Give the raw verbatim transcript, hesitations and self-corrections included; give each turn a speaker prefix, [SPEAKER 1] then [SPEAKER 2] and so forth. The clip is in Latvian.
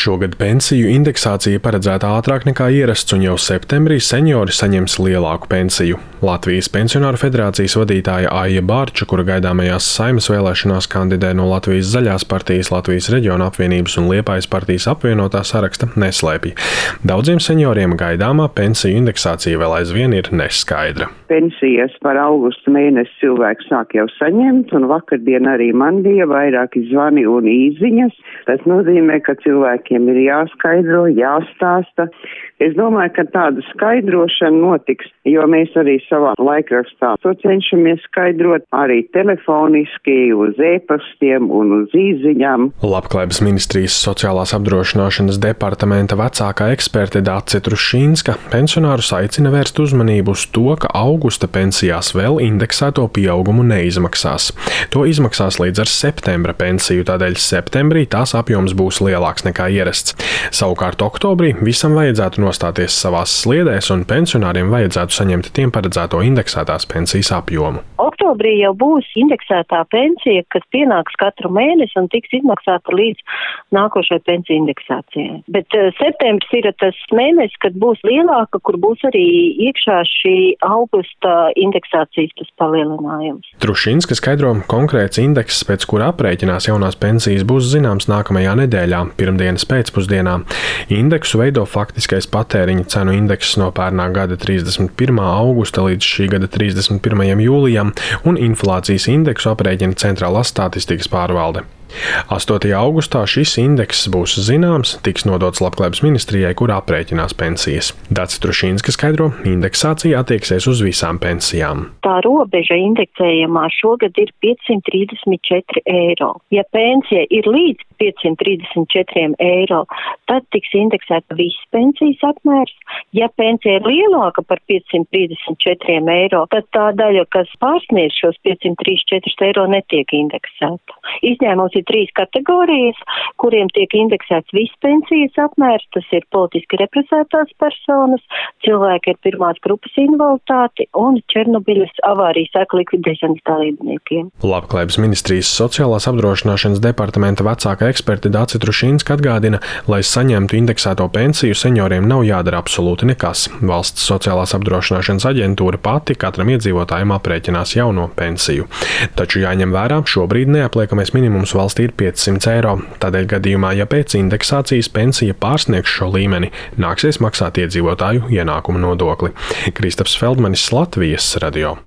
[SPEAKER 1] Šogad pensiju indeksācija paredzēta ātrāk nekā ierasts, un jau septembrī seniori saņems lielāku pensiju. Latvijas Pensionāru federācijas vadītāja Aija Bārča, kura gaidāmajās Saeimas vēlēšanās kandidē no Latvijas Zaļās partijas, Latvijas Reģiona apvienības un Liepājas partijas apvienotā saraksta, neslēpj. Daudziem senioriem gaidāmā pensiju indeksācija vēl aizvien ir neskaidra.
[SPEAKER 2] Pensijas par augusta mēnesi cilvēki sāk jau saņemt, un vakardien arī man bija vairāki zvani un īziņas. Tas nozīmē, ka cilvēkiem ir jāskaidro, jāstāsta. Es domāju, ka tāda skaidrošana notiks, jo mēs arī savā laikrakstā to cenšamies skaidrot arī telefoniski, uz e-pastiem un uz īziņām.
[SPEAKER 1] Labklājības ministrijas sociālās apdrošināšanas departamenta vecākā eksperte Dace Trušīnska pensionārus aicina vērst uzmanību uz to, ka augusta pensijās vēl indeksēto pieaugumu neizmaksās. To izmaksās līdz ar septembra pensiju, tādēļ septembrī tās apjoms būs lielāks nekā ierasts. Savukārt oktobrī visam vajadzētu nostāties savās sliedēs, un pensionāriem vajadzētu saņemt tiem paredzēto indeksētās pensijas apjomu.
[SPEAKER 3] Oktobrī jau būs indeksētā pensija, kas pienāks katru mēnesi un tiks izmaksāta līdz nākošai pensiju indeksācijai. Bet uh, septembris ir tas mēnesis, kad būs lielāka, kur būs arī iekšā šī augusta indeksācijas tas palielinājums.
[SPEAKER 1] Trušīnska skaidro, konkrēts indeks, pēc kura aprēķinās jaunās pensijas, būs zināms nākamajā nedēļā, pirmdienas pēcpusdienā. Indeksu veido faktiskais patēriņa cenu indekss no pērnā gada trīsdesmit pirmā augusta līdz šī gada trīsdesmit pirmajam jūlijam, un inflācijas indeksu aprēķina Centrālās statistikas pārvalde. astotajā augustā šis indekss būs zināms, tiks nodots Labklājības ministrijai, kur aprēķinās pensijas. Dace Trušīnska skaidro, indeksācija attieksies uz visām pensijām.
[SPEAKER 3] Tā robeža indeksējumā šogad ir piecsimt trīsdesmit četri eiro. Ja pensija ir līdz piecsimt trīsdesmit četriem eiro, tad tiks indeksēta viss pensijas apmērs. Ja pensija ir lielāka par piecsimt trīsdesmit četriem eiro, tad tā daļa, kas pārsniedz šos piecsimt trīsdesmit četrus eiro, netiek indeksēta. Izņēmums ir trīs kategorijas, kuriem tiek indeksēts viss pensijas apmērs. Tas ir politiski represētās personas, cilvēki ar pirmās grupas invaliditāti un Černobiļas avārijas seku likvidēšanas dalībniekiem.
[SPEAKER 1] Labklājības ministrijas sociālās apdrošināšanas departamenta vecākā eksperte Dace Trušīnska atgādina, lai saņemtu indeksēto pensiju, senioriem nav jādara absolūti nekas. Valsts sociālās apdrošināšanas aģentūra pati katram iedzīvotājam aprēķinās jauno pensiju. Taču jāņem vērā, šobrīd neapliekamais minimums valstī ir piecsimt eiro. Tādēļ gadījumā, ja pēc indeksācijas pensija pārsniegs šo līmeni, nāksies maksāt iedzīvotāju ienākumu nodokli. Kristaps Feldmanis, Latvijas radio.